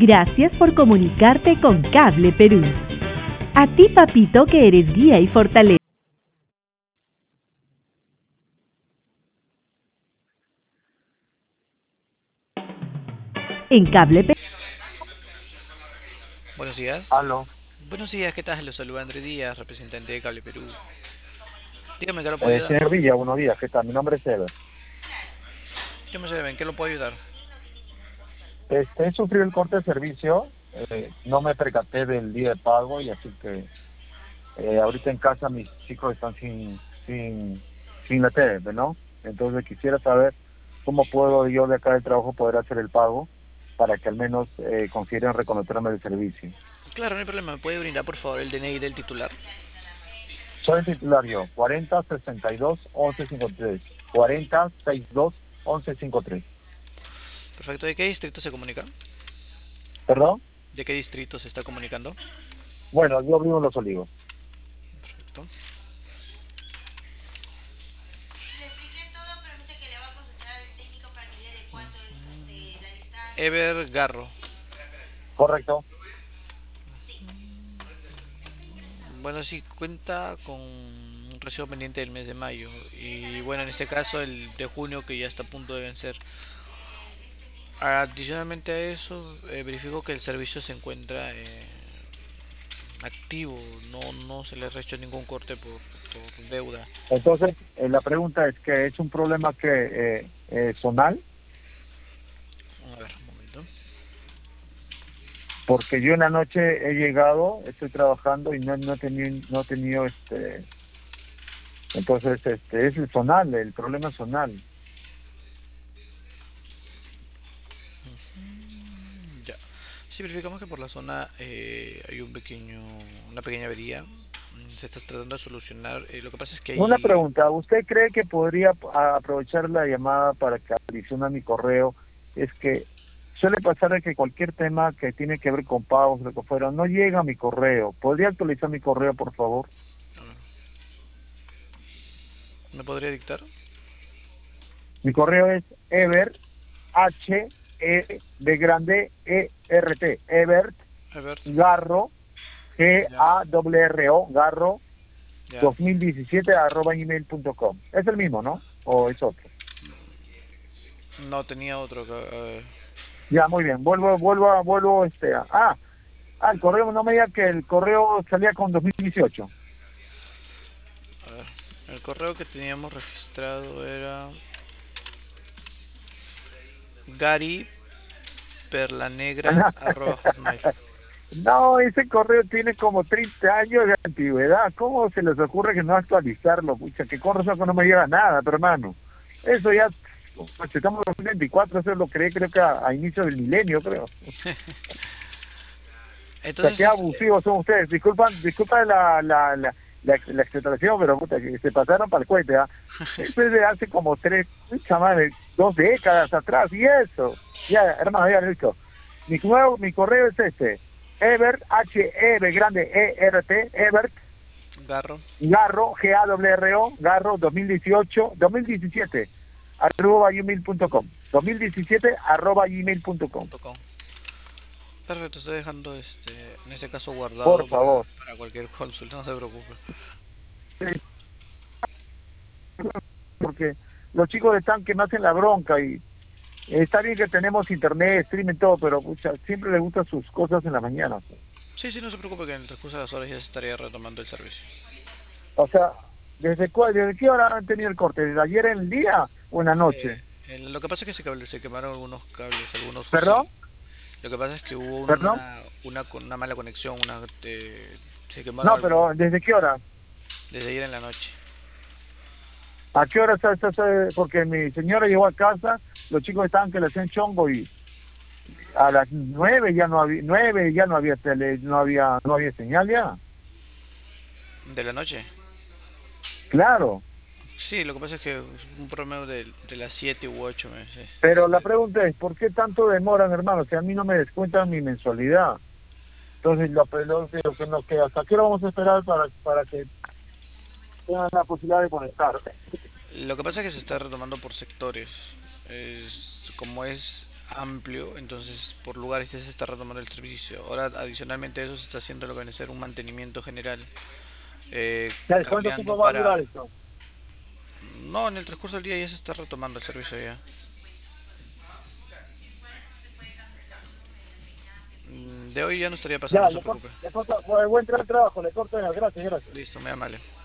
Gracias por comunicarte con Cable Perú. A ti, papito, que eres guía y fortaleza. En Cable Perú. Buenos días. Aló. Buenos días, ¿qué tal? Los saluda Andrés Díaz, representante de Cable Perú. Dígame, ¿en qué lo puedo ayudar? Señor Villa, buenos días, ¿qué tal? Mi nombre es Ever. Yo me sé, ¿en qué lo puedo ayudar? He sufrido el corte de servicio, no me percaté del día de pago y así que ahorita en casa mis chicos están sin la TV, ¿no? Entonces quisiera saber cómo puedo yo de acá del trabajo poder hacer el pago para que al menos consideren reconocerme el servicio. Claro, no hay problema. ¿Me puede brindar, por favor, el DNI del titular? Soy el titular yo, 4062-1153, 4062-1153. Perfecto. ¿De qué distrito se comunica? ¿Perdón? ¿De qué distrito se está comunicando? Bueno, yo vivo en Los Olivos. Perfecto. Ever Garro. Correcto. Bueno, sí, cuenta con un recibo pendiente del mes de mayo. Y bueno, en este caso, el de junio, que ya está a punto de vencer. Adicionalmente a eso, verifico que el servicio se encuentra activo, no se le ha hecho ningún corte por deuda. Entonces, la pregunta es que es un problema que zonal, A ver, un momento. porque yo en la noche he llegado, estoy trabajando y no he tenido entonces es el zonal, el problema zonal. Ya. Sí, verificamos que por la zona hay una pequeña avería. Se está tratando de solucionar. Lo que pasa es que Una hay... pregunta, ¿usted cree que podría aprovechar la llamada para que adicione a mi correo? Es que suele pasar de que cualquier tema que tiene que ver con pagos, lo que fuera, no llega a mi correo. ¿Podría actualizar mi correo, por favor? A ver, ¿me podría dictar? Mi correo es ever, de grande, ERT, Ebert, A ver, Garro, ya, GARRO, Garro, ya. 2017 @gmail.com. Es el mismo, ¿no? ¿O es otro? No tenía otro acá. A ver, Ya, muy bien. Vuelvo, el correo, no me diga que el correo salía con 2018. a ver. El correo que teníamos registrado era gariperlanegra@hotmail. No, ese correo tiene como 30 años de antigüedad. ¿Cómo se les ocurre que no actualizarlo? Pucha, que con razón que no me llega nada, pero hermano. Eso ya, pues, estamos en 2024, eso lo creé creo que a inicio del milenio, creo. O sea, Entonces qué abusivos son ustedes. Disculpan la exageración, pero puta, que se pasaron para el cohete, ¿ah? Eso es de hace como mucha madre, 2 décadas atrás, y eso. Ya, hermano, ya listo. Mi correo es Ebert, H-E-B grande E-R-T, Ebert, Garro. Garro, G-A-R-R-O, Garro 2017, @gmail.com. 2017, @gmail.com. .com. Perfecto, estoy dejando en este caso Por guardado favor. para cualquier consulta, no se preocupe. Porque los chicos están que me hacen la bronca y está bien que tenemos internet, streaming, todo, pero pucha, siempre les gustan sus cosas en la mañana. Sí, sí, no se preocupe que en el transcurso de las horas ya se estaría retomando el servicio. O sea, ¿desde qué hora han tenido el corte? ¿Desde ayer en el día o en la noche? Lo que pasa es que se quemaron algunos cables, algunos ¿Perdón? fusibles. Lo que pasa es que hubo ¿Perdón? una mala conexión, se quemaron No, algunos pero ¿desde qué hora? desde ayer en la noche. ¿A qué hora Porque mi señora llegó a casa, los chicos estaban que le hacían chongo y a las 9 ya no había no había señal ya. ¿De la noche? Claro. Sí, lo que pasa es que un promedio de las 7 u 8 meses. Pero la pregunta es, ¿por qué tanto demoran, hermano? Si a mí no me descuentan mi mensualidad. Entonces, lo que nos queda, ¿hasta qué hora vamos a esperar para que tengan la posibilidad de conectar? Lo que pasa es que se está retomando por sectores. Como es amplio, entonces por lugares ya se está retomando el servicio. Ahora adicionalmente a eso se está haciendo lo que viene a ser un mantenimiento general, Ya, ¿cuánto cambiando tiempo va a durar para... esto? No, en el transcurso del día ya se está retomando el servicio ya. De hoy ya no estaría pasando, Ya, no se preocupe. le corto, buen trabajo, le corto, gracias, gracias. Listo, muy amable.